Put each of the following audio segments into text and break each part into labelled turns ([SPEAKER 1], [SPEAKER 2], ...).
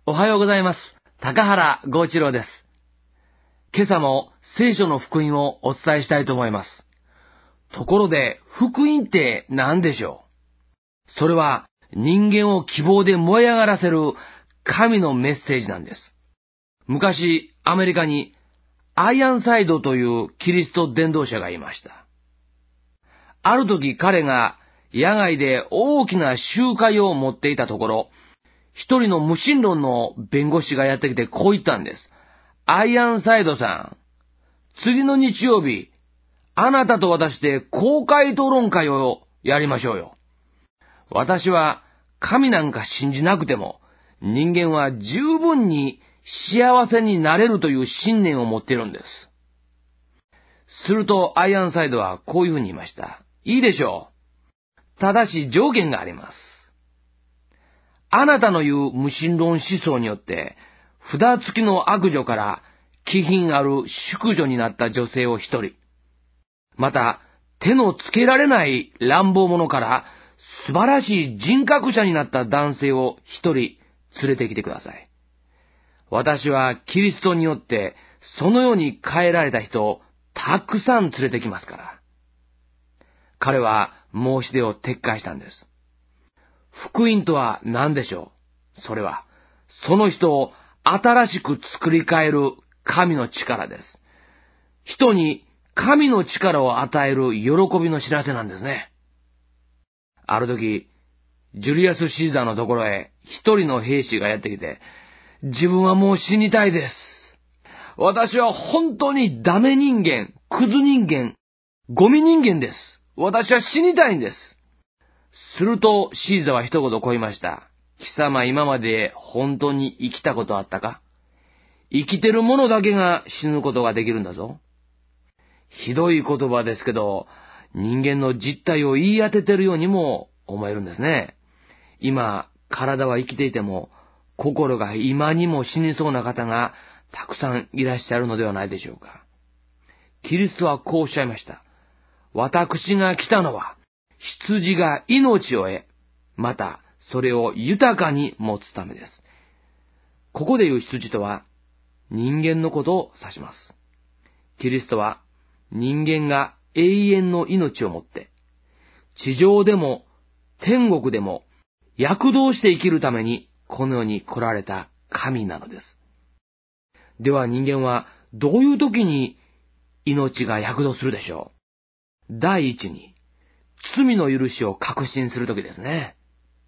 [SPEAKER 1] おはようございます。高原剛一郎です。今朝も聖書の福音をお伝えしたいと思います。ところで、福音って何でしょう？それは人間を希望で燃え上がらせる神のメッセージなんです。昔、アメリカにアイアンサイドというキリスト伝道者がいました。ある時彼が野外で大きな集会を持っていたところ、一人の無神論の弁護士がやってきてこう言ったんです。アイアンサイドさん、次の日曜日、あなたと私で公開討論会をやりましょうよ。私は神なんか信じなくても、人間は十分に幸せになれるという信念を持っているんです。するとアイアンサイドはこういうふうに言いました。いいでしょう。ただし条件があります。あなたの言う無神論思想によって、札付きの悪女から気品ある淑女になった女性を一人、また手のつけられない乱暴者から素晴らしい人格者になった男性を一人連れてきてください。私はキリストによってそのように変えられた人をたくさん連れてきますから。彼は申し出を撤回したんです。福音とは何でしょう？それは、その人を新しく作り変える神の力です。人に神の力を与える喜びの知らせなんですね。ある時、ジュリアス・シーザーのところへ一人の兵士がやってきて、自分はもう死にたいです。私は本当にダメ人間、クズ人間、ゴミ人間です。私は死にたいんです。するとシーザは一言こう言いました。貴様今まで本当に生きたことあったか？生きてる者だけが死ぬことができるんだぞ。ひどい言葉ですけど、人間の実態を言い当ててるようにも思えるんですね。今、体は生きていても、心が今にも死にそうな方がたくさんいらっしゃるのではないでしょうか。キリストはこうおっしゃいました。私が来たのは、羊が命を得、またそれを豊かに持つためです。ここで言う羊とは、人間のことを指します。キリストは、人間が永遠の命をもって、地上でも天国でも躍動して生きるためにこの世に来られた神なのです。では人間はどういう時に命が躍動するでしょう？第一に、罪の許しを確信する時ですね。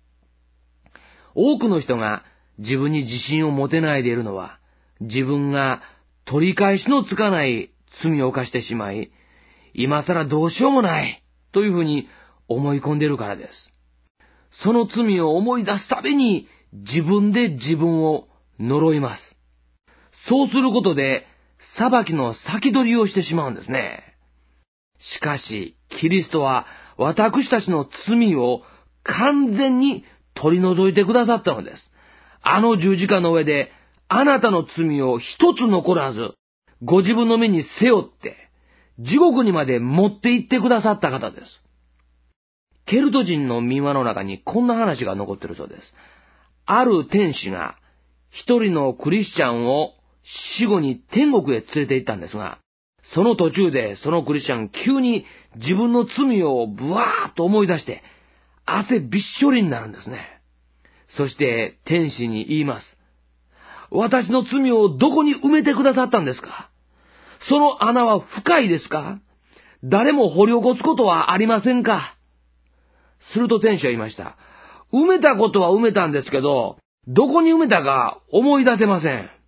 [SPEAKER 1] 多くの人が自分に自信を持てないでいるのは、自分が取り返しのつかない罪を犯してしまい、今更どうしようもないというふうに思い込んでいるからです。その罪を思い出すたびに自分で自分を呪います。そうすることで裁きの先取りをしてしまうんですね。しかし、キリストは私たちの罪を完全に取り除いてくださったのです。あの十字架の上であなたの罪を一つ残らず、ご自分の身に背負って、地獄にまで持って行ってくださった方です。ケルト人の民話の中にこんな話が残っているそうです。ある天使が一人のクリスチャンを死後に天国へ連れて行ったんですが、その途中でそのクリスチャン急に自分の罪をブワーッと思い出して汗びっしょりになるんですね。そして天使に言います。私の罪をどこに埋めてくださったんですか？その穴は深いですか？誰も掘り起こすことはありませんか？すると天使は言いました。埋めたことは埋めたんですけど、どこに埋めたか思い出せません。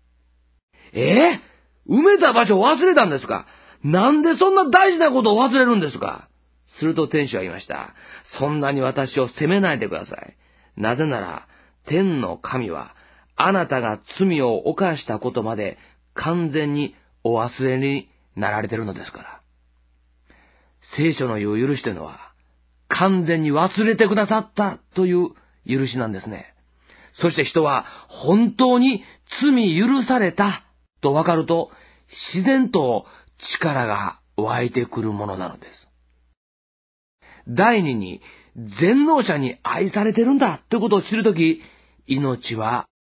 [SPEAKER 1] 埋めた場所を忘れたんですか？なんでそんな大事なことを忘れるんですか？すると天使は言いました。そんなに私を責めないでください。なぜなら、天の神は、あなたが罪を犯したことまで完全にお忘れになられているのですから。聖書の言う許しというのは、完全に忘れてくださったという許しなんですね。そして人は本当に罪許されたとわかると、自然と力が湧いてくるものなのです。第二に、全能者に愛されてるんだということを知るとき、命は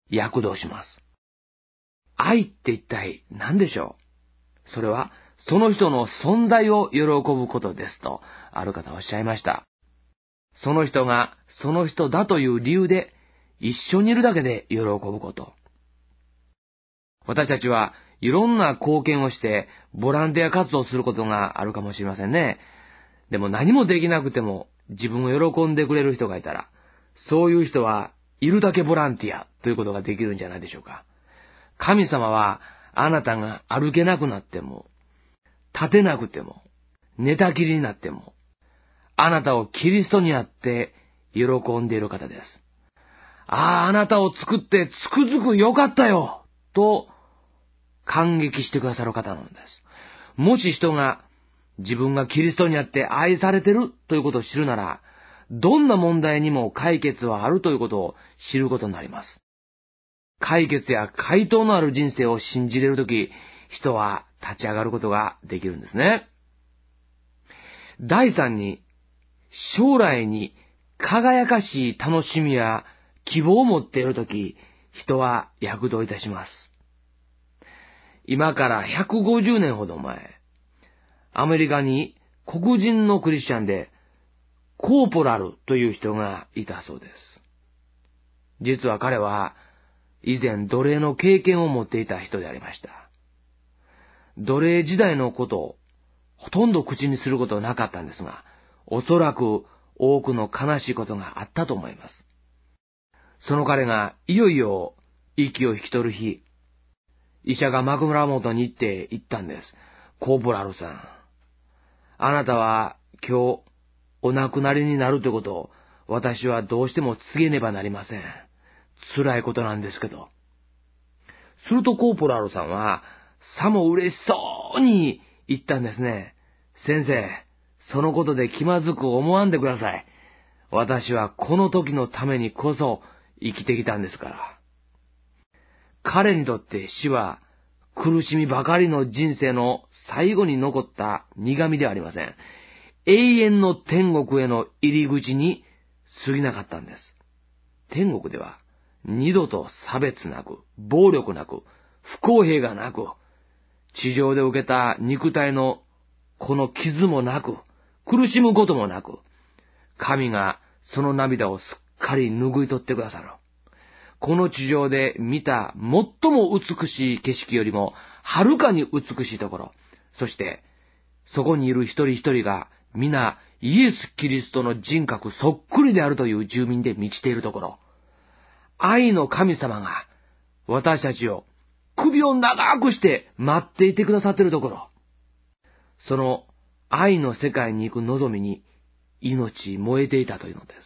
[SPEAKER 1] 躍動します。愛って一体何でしょう？それは、その人の存在を喜ぶことですと、ある方はおっしゃいました。その人がその人だという理由で、一緒にいるだけで喜ぶこと。私たちはいろんな貢献をしてボランティア活動をすることがあるかもしれませんね。でも何もできなくても自分を喜んでくれる人がいたら、そういう人はいるだけボランティアということができるんじゃないでしょうか。神様はあなたが歩けなくなっても、立てなくても、寝たきりになっても、あなたをキリストにあって喜んでいる方です。ああ、あなたを作ってつくづくよかったよと感激してくださる方なんです。もし人が自分がキリストにあって愛されてるということを知るなら、どんな問題にも解決はあるということを知ることになります。解決や回答のある人生を信じれるとき、人は立ち上がることができるんですね。第三に、将来に輝かしい楽しみや希望を持っているとき、人は躍動いたします。今から150年ほど前、アメリカに黒人のクリスチャンで、コーポラルという人がいたそうです。実は彼は、以前奴隷の経験を持っていた人でありました。奴隷時代のことをほとんど口にすることはなかったんですが、おそらく多くの悲しいことがあったと思います。その彼がいよいよ息を引き取る日、医者が枕元に行って言ったんです。コーポラルさん、あなたは今日お亡くなりになるということを私はどうしても告げねばなりません。辛いことなんですけど。するとコーポラルさんはさも嬉しそうに言ったんですね。先生、そのことで気まずく思わんでください。私はこの時のためにこそ生きてきたんですから。彼にとって死は苦しみばかりの人生の最後に残った苦みではありません。永遠の天国への入り口に過ぎなかったんです。天国では二度と差別なく、暴力なく、不公平がなく、地上で受けた肉体のこの傷もなく、苦しむこともなく、神がその涙をすっかり拭い取ってくださる。この地上で見た最も美しい景色よりも、はるかに美しいところ、そして、そこにいる一人一人が、皆、イエス・キリストの人格そっくりであるという住民で満ちているところ、愛の神様が、私たちを、首を長くして待っていてくださっているところ、その愛の世界に行く望みに、命燃えていたというのです。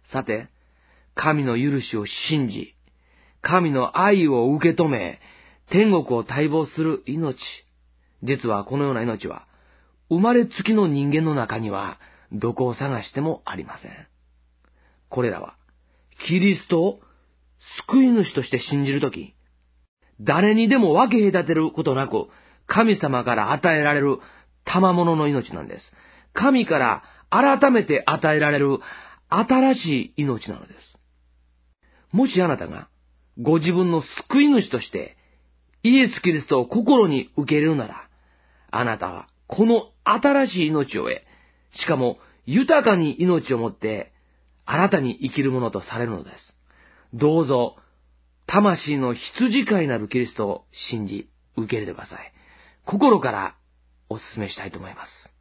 [SPEAKER 1] さて、神の許しを信じ、神の愛を受け止め、天国を待望する命。実はこのような命は、生まれつきの人間の中には、どこを探してもありません。これらは、キリストを救い主として信じるとき、誰にでも分け隔てることなく、神様から与えられる賜物の命なんです。神から改めて与えられる新しい命なのです。もしあなたがご自分の救い主としてイエス・キリストを心に受け入れるなら、あなたはこの新しい命を得、しかも豊かに命をもって新たに生きるものとされるのです。どうぞ、魂の羊飼いなるキリストを信じ受け入れてください。心からお勧めしたいと思います。